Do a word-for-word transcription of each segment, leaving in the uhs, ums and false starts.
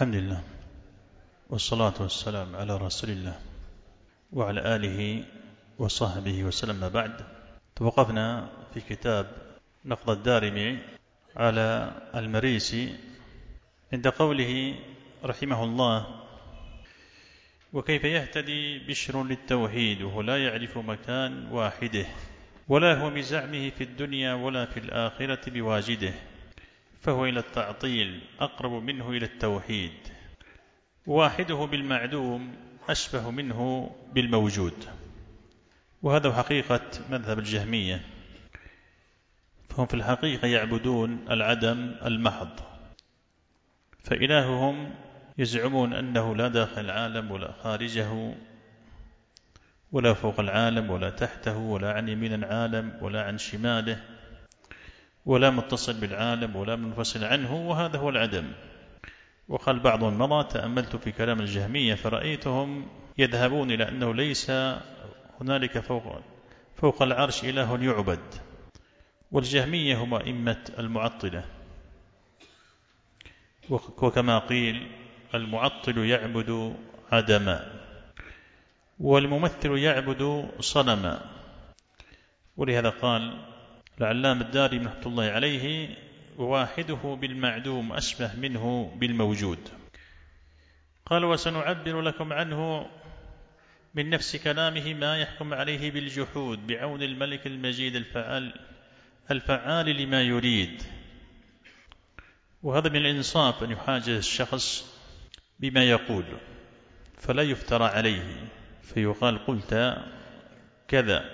الحمد لله والصلاة والسلام على رسول الله وعلى آله وصحبه وسلم. بعد، توقفنا في كتاب نقض الدارمي على المريسي عند قوله رحمه الله: وكيف يهتدي بشر للتوحيد وهو لا يعرف مكان واحده، ولا هو بزعمه في الدنيا ولا في الآخرة بواجده، فهو إلى التعطيل أقرب منه إلى التوحيد، واحده بالمعدوم أشبه منه بالموجود. وهذا حقيقة مذهب الجهمية، فهم في الحقيقة يعبدون العدم المحض، فإلههم يزعمون أنه لا داخل العالم ولا خارجه، ولا فوق العالم ولا تحته، ولا عن يمين العالم ولا عن شماله، ولا متصل بالعالم ولا منفصل عنه، وهذا هو العدم. وقال بعضهم مضى تأملت في كلام الجهمية فرأيتهم يذهبون إلى أنه ليس هنالك فوق, فوق العرش إله يعبد، والجهمية هم أئمة المعطلة، وكما قيل المعطل يعبد عدما، والممثل يعبد صنما. ولهذا قال العلامة الدارمي رحمة الله عليه: وواحده بالمعدوم أشبه منه بالموجود. قال: وسنعبر لكم عنه من نفس كلامه ما يحكم عليه بالجحود بعون الملك المجيد الفعال الفعال لما يريد. وهذا من الإنصاف أن يحاجز الشخص بما يقول فلا يفترى عليه، فيقال قلت كذا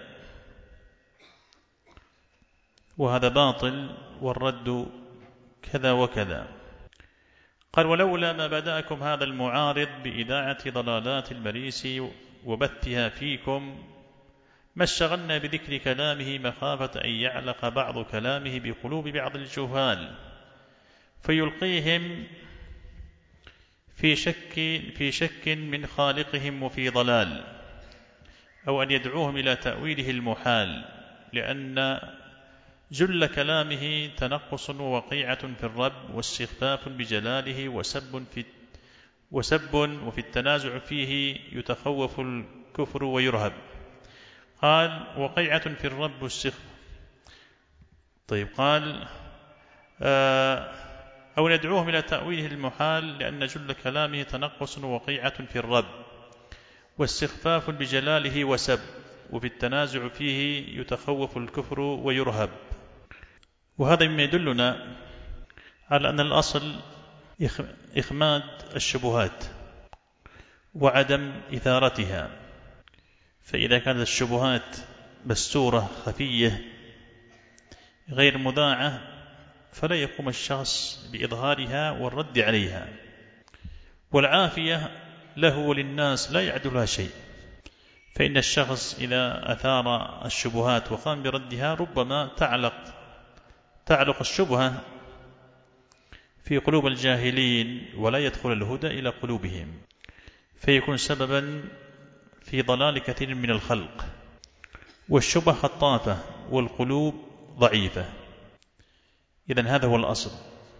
وهذا باطل، والرد كذا وكذا. قال: ولولا ما بدأكم هذا المعارض بإذاعة ضلالات المريسي وبثها فيكم ما اشتغلنا بذكر كلامه مخافة أن يعلق بعض كلامه بقلوب بعض الجهال فيلقيهم في شك, في شك من خالقهم وفي ضلال، أو أن يدعوهم إلى تأويله المحال، لأن جل كلامه تنقص ووقيعة في الرب واستخفاف بجلاله وسب في وسب وفي التنازع فيه يتخوف الكفر ويرهب. قال: وقيعة في الرب واستخفاف. طيب، قال آه أو ندعوهم إلى تأويله المحال، لأن جل كلامه تنقص ووقيعة في الرب واستخفاف بجلاله وسب وفي التنازع فيه يتخوف الكفر ويرهب. وهذا مما يدلنا على أن الأصل إخماد الشبهات وعدم إثارتها، فإذا كانت الشبهات مستورة خفية غير مذاعة فلا يقوم الشخص بإظهارها والرد عليها، والعافية له وللناس لا يعدلها شيء. فإن الشخص إذا أثار الشبهات وقام بردها ربما تعلق تعلق الشبهة في قلوب الجاهلين ولا يدخل الهدى إلى قلوبهم، فيكون سببا في ضلال كثير من الخلق. والشبه خطافة والقلوب ضعيفة. إذن هذا هو الأصل.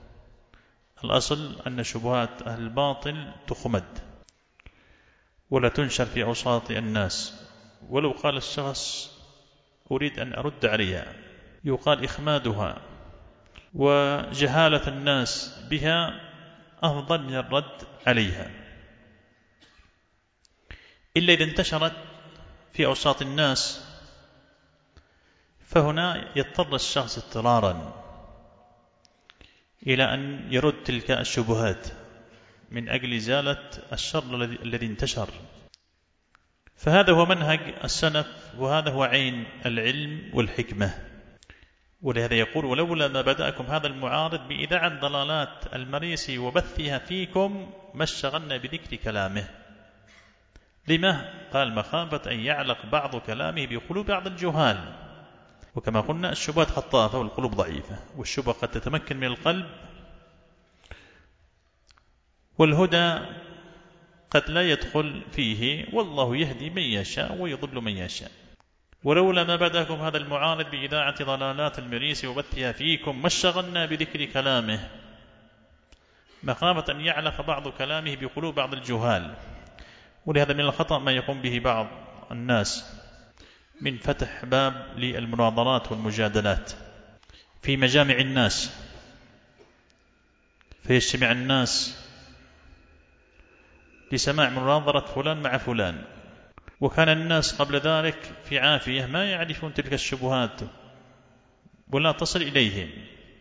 الأصل أن شبهات أهل الباطل تخمد ولا تنشر في أوساط الناس، ولو قال الشخص أريد أن أرد عليها يقال إخمادها وجهالة الناس بها أفضل من الرد عليها، إلا إذا انتشرت في أوساط الناس، فهنا يضطر الشخص اضطرارا إلى أن يرد تلك الشبهات من أجل إزالة الشر الذي انتشر. فهذا هو منهج السلف، وهذا هو عين العلم والحكمة. ولهذا يقول: ولولا ما بدأكم هذا المعارض بإذاعة ضلالات المريسي وبثها فيكم ما اشتغلنا بذكر كلامه. لما؟ قال: مخافة أن يعلق بعض كلامه بقلوب بعض الجهال. وكما قلنا الشبهات خطافة والقلوب ضعيفة، والشبهة قد تتمكن من القلب، والهدى قد لا يدخل فيه، والله يهدي من يشاء ويضل من يشاء. ولولا ما بدأكم هذا المعارض بإذاعة ضلالات المريسي وبثها فيكم ما اشتغلنا بذكر كلامه. مخافة أن يعلق بعض كلامه بقلوب بعض الجهال. ولهذا من الخطأ ما يقوم به بعض الناس من فتح باب للمناظرات والمجادلات في مجامع الناس، فيجتمع الناس لسماع مناظرة فلان مع فلان، وكان الناس قبل ذلك في عافية ما يعرفون تلك الشبهات ولا تصل إليهم،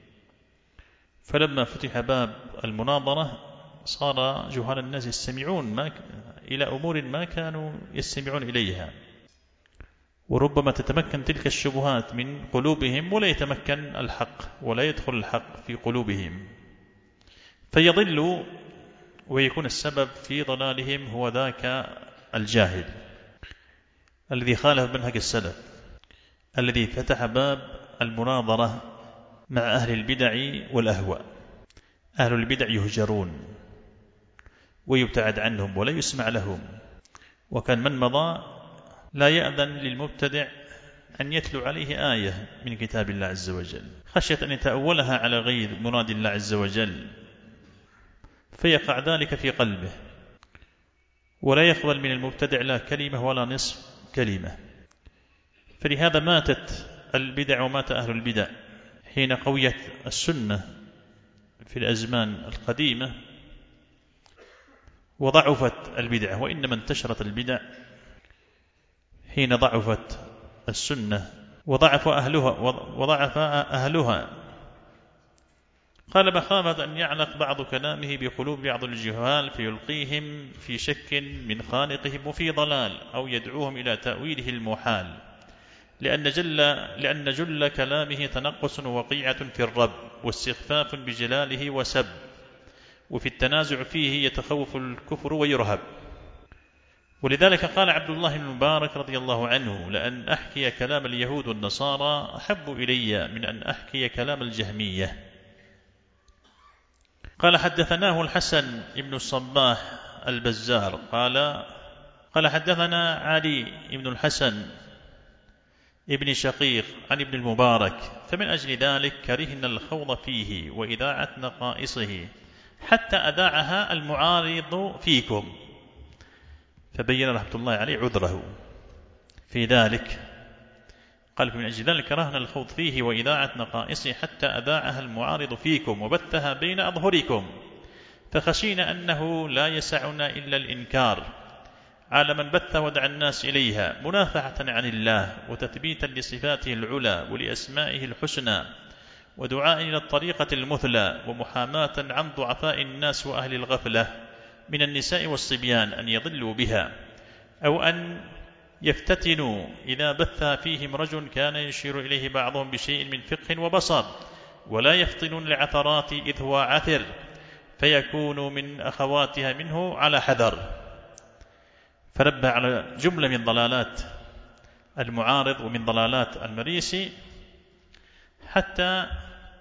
فلما فتح باب المناظرة صار جهال الناس يستمعون ما إلى أمور ما كانوا يستمعون إليها، وربما تتمكن تلك الشبهات من قلوبهم ولا يتمكن الحق ولا يدخل الحق في قلوبهم، فيضلوا ويكون السبب في ضلالهم هو ذاك الجاهل الذي خالف منهج السلف، الذي فتح باب المناظرة مع أهل البدع والأهواء. أهل البدع يهجرون ويبتعد عنهم ولا يسمع لهم، وكان من مضى لا يأذن للمبتدع أن يتلو عليه آية من كتاب الله عز وجل خشية أن يتأولها على غير مراد الله عز وجل فيقع ذلك في قلبه، ولا يقبل من المبتدع لا كلمة ولا نصف كلمة. فلهذا ماتت البدع ومات أهل البدع حين قويت السنة في الأزمان القديمة وضعفت البدع، وإنما انتشرت البدع حين ضعفت السنة وضعف أهلها وضعف أهلها. قال مخافة أن يعلق بعض كلامه بقلوب بعض الجهال فيلقيهم في شك من خالقهم وفي ضلال، أو يدعوهم إلى تأويله المحال، لأن جل, لأن جل كلامه تنقص ووقيعة في الرب واستخفاف بجلاله وسب، وفي التنازع فيه يتخوف الكفر ويرهب. ولذلك قال عبد الله بن المبارك رضي الله عنه: لأن أحكي كلام اليهود والنصارى أحب إلي من أن أحكي كلام الجهمية. قال حدثناه الحسن بن الصباح البزار قال قال حدثنا علي بن الحسن ابن شقيق عن ابن المبارك، فمن أجل ذلك كرهنا الخوض فيه وإذاعة نقائصه حتى أذاعها المعارض فيكم. فبين رحمة الله عليه عذره في ذلك، قال من أجل ذلك كرهنا الخوض فيه وإذاعة نقائصه حتى أذاعها المعارض فيكم وبثها بين أظهركم، فخشينا أنه لا يسعنا إلا الإنكار على من بث ودعا الناس إليها منافحة عن الله وتثبيتا لصفاته العلى ولأسمائه الحسنى ودعاء إلى الطريقة المثلى ومحاماة عن ضعفاء الناس وأهل الغفلة من النساء والصبيان أن يضلوا بها، أو أن يفتتنوا إذا بث فيهم رجل كان يشير إليه بعضهم بشيء من فقه وبصر، ولا يفطنون لعثرات إذ هو عثر فيكون من أخواتها منه على حذر. فنبه على جملة من ضلالات المعارض ومن ضلالات المريسي حتى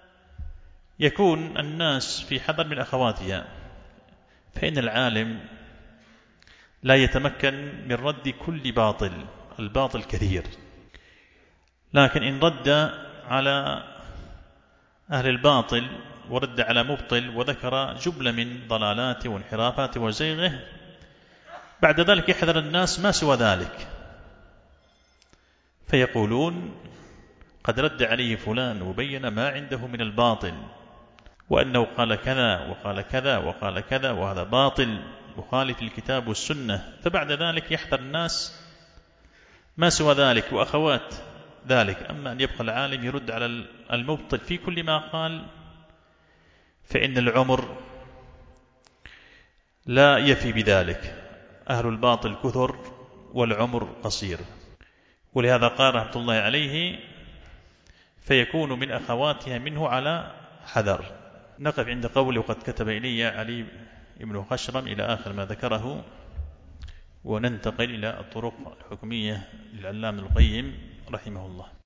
يكون الناس في حذر من أخواتها، فإن العالم لا يتمكن من رد كل باطل، الباطل كثير، لكن إن رد على أهل الباطل ورد على مبطل وذكر جملة من ضلالاته وانحرافاته وزيغه، بعد ذلك يحذر الناس ما سوى ذلك، فيقولون قد رد عليه فلان وبين ما عنده من الباطل وأنه قال كذا وقال كذا وقال كذا وهذا باطل مخالف الكتاب والسنة، فبعد ذلك يحذر الناس ما سوى ذلك وأخوات ذلك. أما أن يبقى العالم يرد على المبطل في كل ما قال فإن العمر لا يفي بذلك، أهل الباطل كثر والعمر قصير. ولهذا قال رحمة الله عليه فيكون من أخواتها منه على حذر. نقف عند قوله وقد كتب إلي علي بن خشرم إلى آخر ما ذكره، وننتقل إلى الطرق الحكمية للعلامة القيم رحمه الله.